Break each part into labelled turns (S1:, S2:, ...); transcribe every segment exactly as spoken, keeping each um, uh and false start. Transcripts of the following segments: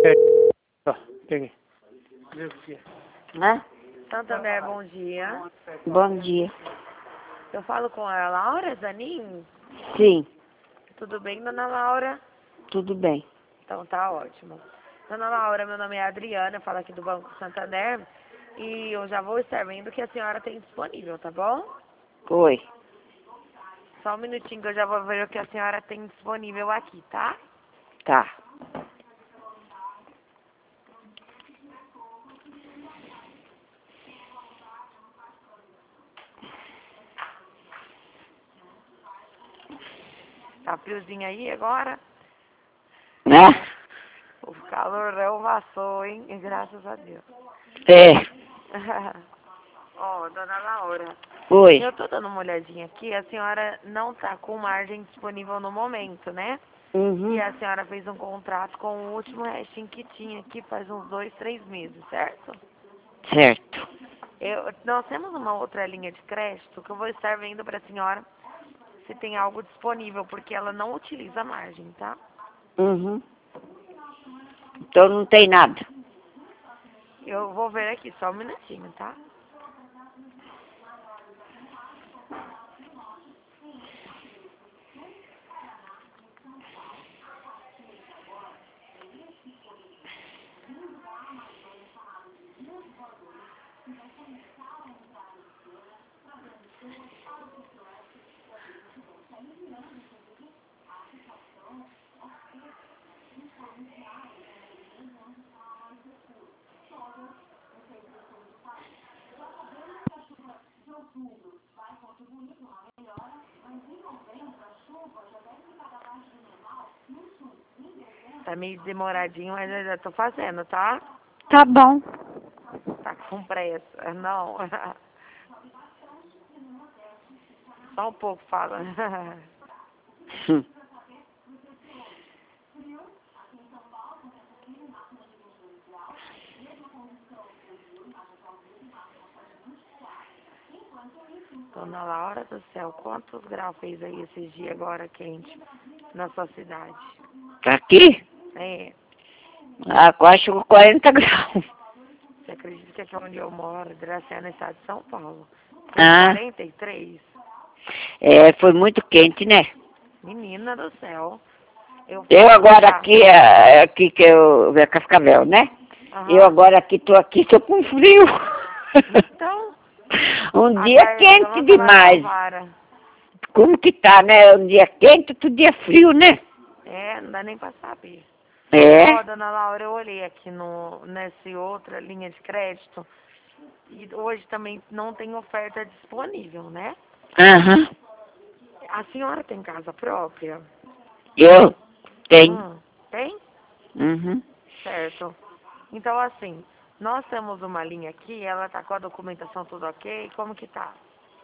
S1: Ó, peguei.
S2: Né?
S3: Santander, bom dia.
S2: Bom dia.
S3: Eu falo com a Laura Zanin?
S2: Sim,
S3: Tudo bem, dona Laura?
S2: tudo bem.
S3: Então tá ótimo. Dona Laura, meu nome é Adriana, eu falo aqui do Banco Santander. E eu já vou estar vendo o que a senhora tem disponível, tá bom?
S2: Oi.
S3: Só um minutinho que eu já vou ver o que a senhora tem disponível aqui, tá?
S2: Tá.
S3: Tá friozinho aí agora?
S2: Né?
S3: O calorão passou, hein? E graças a Deus.
S2: É.
S3: Ó, dona Laura,
S2: Oi.
S3: eu tô dando uma olhadinha aqui, a senhora não tá com margem disponível no momento, né?
S2: Uhum.
S3: E a senhora fez um contrato com o último restinho que tinha aqui faz uns dois, três meses, certo?
S2: Certo.
S3: Eu, nós temos uma outra linha de crédito que eu vou estar vendo pra senhora se tem algo disponível, porque ela não utiliza a margem, tá?
S2: Uhum. Então não tem nada.
S3: Eu vou ver aqui, só um minutinho, tá? Tá meio demoradinho, mas eu já tô fazendo, tá?
S2: Tá bom.
S3: Tá com pressa, não. Só um pouco, fala.
S2: Hum.
S3: Dona Laura do céu, quantos graus fez aí esses dias agora quente na sua cidade?
S2: Aqui?
S3: É,
S2: Ah, quase chegou quarenta graus.
S3: você acredita que aqui onde eu moro, Dracena, no estado de São Paulo, foi
S2: Ah.
S3: quarenta e três?
S2: É, foi muito quente, né?
S3: Menina do céu. Eu,
S2: Eu
S3: fui
S2: agora
S3: lá.
S2: aqui, é, aqui que eu, é Cascavel, né? Eu
S3: Aham.
S2: agora aqui tô aqui, tô com frio.
S3: Então,
S2: Um
S3: a
S2: dia quente
S3: garganta vai dar
S2: demais.
S3: vara.
S2: Como que tá, né? Um dia quente, outro dia frio, né?
S3: É, não dá nem pra saber.
S2: É?
S3: Ó, dona Laura, eu olhei aqui no, nessa outra linha de crédito e hoje também não tem oferta disponível, né?
S2: Aham.
S3: A senhora tem casa própria?
S2: Eu tenho.
S3: Hum, tem?
S2: Uhum.
S3: Certo. Então, assim, nós temos uma linha aqui, ela tá com a documentação tudo ok, como que tá?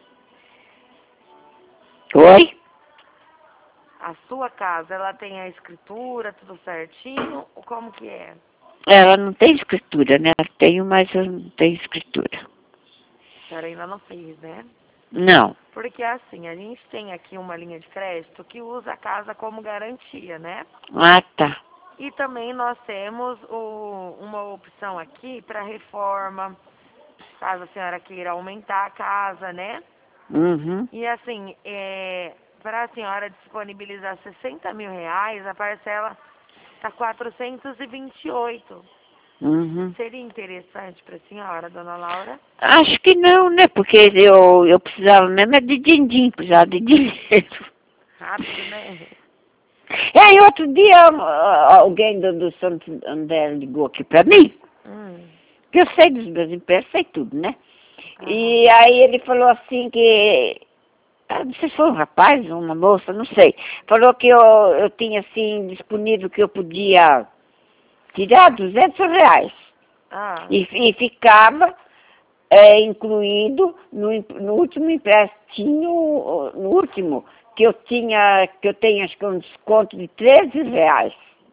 S2: Oi?
S3: A sua casa, ela tem a escritura, tudo certinho, ou como que é?
S2: Ela não tem escritura, né? Eu tenho, mas eu não tenho escritura.
S3: A senhora ainda não fez, né?
S2: Não.
S3: Porque assim, a gente tem aqui uma linha de crédito que usa a casa como garantia, né?
S2: Ah, tá.
S3: E também nós temos o, uma opção aqui para reforma, caso a senhora queira aumentar a casa, né?
S2: Uhum.
S3: E assim, é, para a senhora disponibilizar sessenta mil reais, a parcela está quatrocentos e vinte e oito.
S2: Uhum.
S3: Seria interessante para a senhora, dona Laura?
S2: Acho que não, né? Porque eu, eu precisava mesmo é de din-din, precisava de dinheiro.
S3: Rápido, né?
S2: É, e outro dia ah, alguém do, do Santo André ligou aqui pra mim,
S3: Hum,
S2: que eu sei dos meus empréstimos, sei tudo, né?
S3: aham.
S2: E aí ele falou assim que, ah, não sei se foi um rapaz, uma moça, não sei, falou que eu, eu tinha assim disponível que eu podia tirar duzentos reais
S3: Ah,
S2: e, e ficava é, incluído no, em- no último empréstinho, no último, que eu tinha, que eu tenho acho que um desconto de treze reais.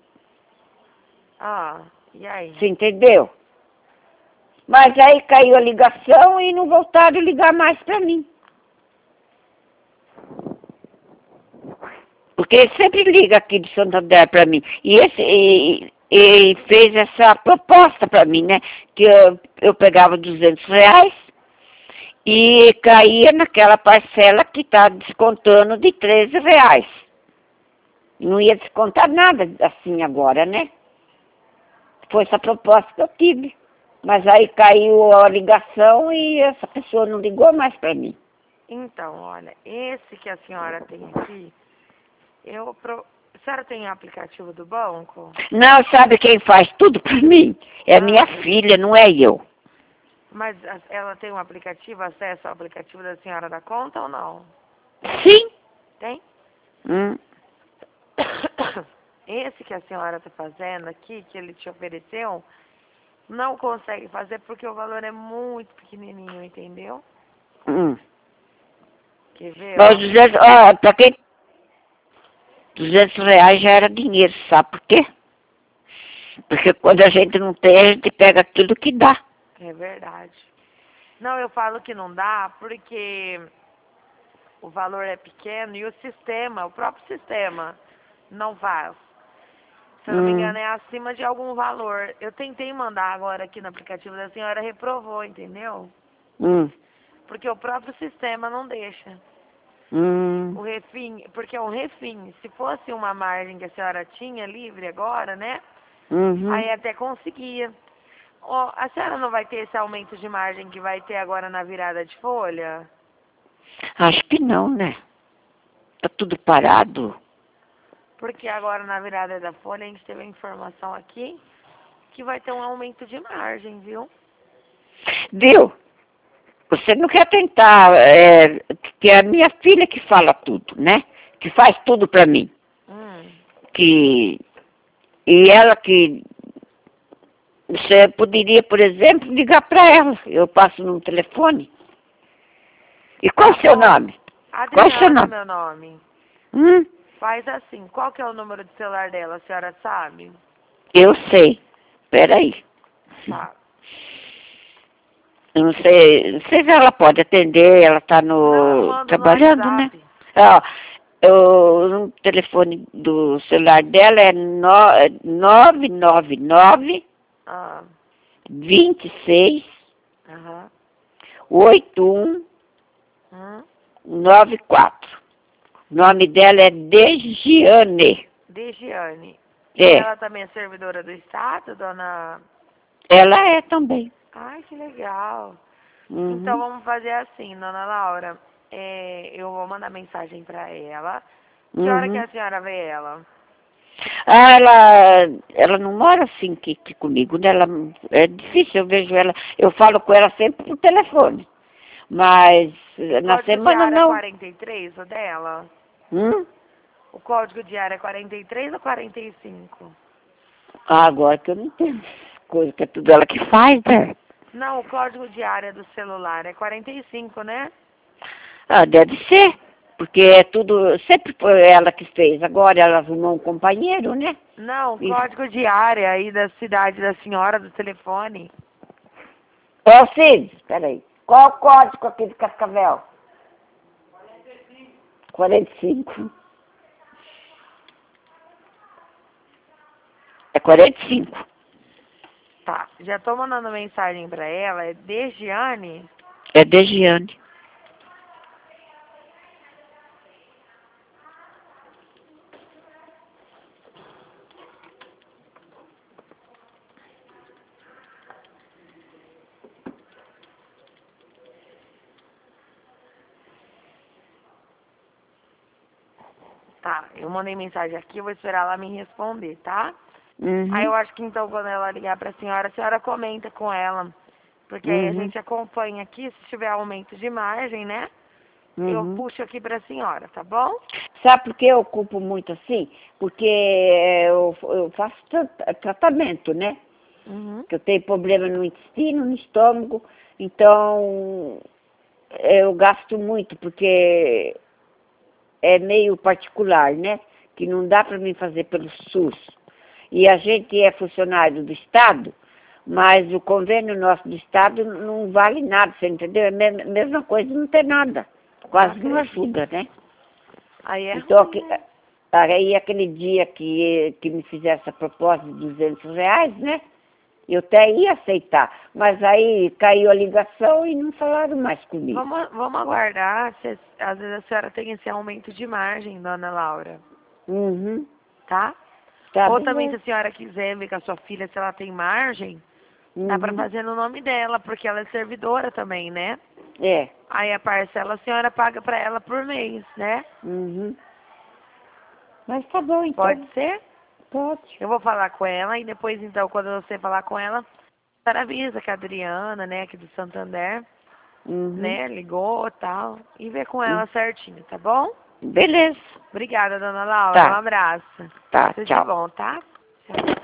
S3: ah, e aí?
S2: Você entendeu? Mas aí caiu a ligação e não voltaram a ligar mais para mim. Porque ele sempre liga aqui de Santander para mim. E esse, e, e fez essa proposta para mim, né? Que eu, eu pegava duzentos reais e caía naquela parcela que está descontando de treze reais. Não ia descontar nada assim agora, né? Foi essa proposta que eu tive. Mas aí caiu a ligação e essa pessoa não ligou mais para mim.
S3: Então, olha, esse que a senhora tem aqui, eu... Pro... A senhora tem aplicativo do banco?
S2: Não, sabe quem faz tudo para mim? É a minha
S3: Ah.
S2: filha, não é eu.
S3: Mas a- ela tem um aplicativo, acesso ao aplicativo da senhora da conta ou não?
S2: Sim.
S3: Tem?
S2: Hum.
S3: Esse que a senhora está fazendo aqui, que ele te ofereceu, não consegue fazer porque o valor é muito pequenininho, entendeu?
S2: Hum.
S3: Quer ver?
S2: Mas
S3: Ó?
S2: duzentos, ó, pra quem... duzentos reais já era dinheiro, sabe por quê? Porque quando a gente não tem, a gente pega tudo que dá.
S3: É verdade. Não, eu falo que não dá porque o valor é pequeno e o sistema, o próprio sistema, não faz. Se eu não me
S2: Hum.
S3: engano, é acima de algum valor. Eu tentei mandar agora aqui no aplicativo da senhora, reprovou, entendeu?
S2: Hum.
S3: Porque o próprio sistema não deixa.
S2: Hum.
S3: O refim, porque é um refim. Se fosse uma margem que a senhora tinha livre agora, né?
S2: Uhum.
S3: Aí até conseguia. Ó, a senhora não vai ter esse aumento de margem que vai ter agora na virada de folha?
S2: Acho que não, né? Tá tudo parado.
S3: Porque agora na virada da folha a gente teve a informação aqui que vai ter um aumento de margem, viu?
S2: Viu? Você não quer tentar, é, que é a minha filha que fala tudo, né? Que faz tudo pra mim.
S3: Hum.
S2: Que... E ela que... Você poderia, por exemplo, ligar pra ela. Eu passo no telefone. E qual é o seu nome? Qual é o seu
S3: Adriana,
S2: nome?
S3: meu nome.
S2: Hum?
S3: Faz assim, qual que é o número de celular dela, a senhora sabe?
S2: Eu sei. Peraí.
S3: Tá.
S2: Eu não sei, não sei se ela pode atender, ela está
S3: Não, eu
S2: no
S3: mando no
S2: trabalhando, né?
S3: WhatsApp.
S2: Ó, eu, o telefone do celular dela é no, nove nove nove,
S3: Ah,
S2: vinte e seis,
S3: aham.
S2: oitenta e um,
S3: Hum.
S2: noventa e quatro. O nome dela é Degiane.
S3: Degiane. E
S2: É,
S3: ela também é servidora do Estado, dona...
S2: ela é também.
S3: Ai, que legal.
S2: Uhum.
S3: Então vamos fazer assim, dona Laura. É, eu vou mandar mensagem pra ela. Que hora que
S2: Uhum.
S3: a senhora vê ela?
S2: Ah, ela, ela não mora assim aqui, aqui comigo, né? Ela, é difícil, eu vejo ela, eu falo com ela sempre por telefone, mas na
S3: Código de
S2: semana
S3: área é
S2: não.
S3: quarenta e três, o dela?
S2: Hum?
S3: O código de área é quarenta e três ou quarenta e cinco?
S2: Ah, agora que eu não entendo coisa que é tudo ela que faz, né?
S3: Não, o código de área do celular é quarenta e cinco, né?
S2: Ah, deve ser, porque é tudo, sempre foi ela que fez, agora ela arrumou um companheiro, né?
S3: Não, o
S2: E,
S3: código de área aí da cidade da senhora, do telefone.
S2: ô Cid, peraí, qual o código aqui de Cascavel? quarenta e cinco. É quarenta e cinco.
S3: Tá, já tô mandando mensagem pra ela, é Degiane.
S2: É Degiane.
S3: Tá, eu mandei mensagem aqui, eu vou esperar ela me responder, tá?
S2: Uhum.
S3: Aí eu acho que então quando ela ligar pra senhora, a senhora comenta com ela. Porque aí a
S2: Uhum.
S3: gente acompanha aqui, se tiver aumento de margem, né? Eu
S2: Uhum.
S3: puxo aqui pra senhora, tá bom?
S2: Sabe por que eu ocupo muito assim? Porque eu, eu faço tra- tratamento, né?
S3: Uhum.
S2: Que eu tenho problema no intestino, no estômago, então eu gasto muito, porque é meio particular, né? Que não dá para mim fazer pelo SUS. E a gente é funcionário do Estado, mas o convênio nosso do Estado não vale nada, você entendeu? É a me- mesma coisa, não tem nada. Quase não
S3: acredito.
S2: ajuda, né?
S3: Aí é
S2: Então,
S3: ruim,
S2: aqui,
S3: né?
S2: Aí aquele dia que, que me fizeram essa proposta de duzentos reais, né? Eu até ia aceitar, mas aí caiu a ligação e não falaram mais comigo.
S3: Vamos, vamos aguardar, se, às vezes a senhora tem esse aumento de margem, dona Laura,
S2: Uhum.
S3: tá?
S2: Tá
S3: Ou
S2: bem.
S3: também se a senhora quiser ver com a sua filha se ela tem margem,
S2: Uhum.
S3: dá pra fazer no nome dela, porque ela é servidora também, né?
S2: É.
S3: Aí a parcela a senhora paga pra ela por mês, né?
S2: Uhum. Mas tá bom, então.
S3: Pode ser?
S2: Pode.
S3: Eu vou falar com ela e depois, então, quando você falar com ela, a senhora avisa que a Adriana, né, aqui do Santander,
S2: Uhum.
S3: né, ligou e tal, e vê com ela
S2: Uhum.
S3: certinho, tá bom?
S2: Beleza.
S3: Obrigada, dona Laura.
S2: Tá.
S3: Um abraço.
S2: Tá,
S3: Tudo de
S2: tchau.
S3: bom, tá? Tchau.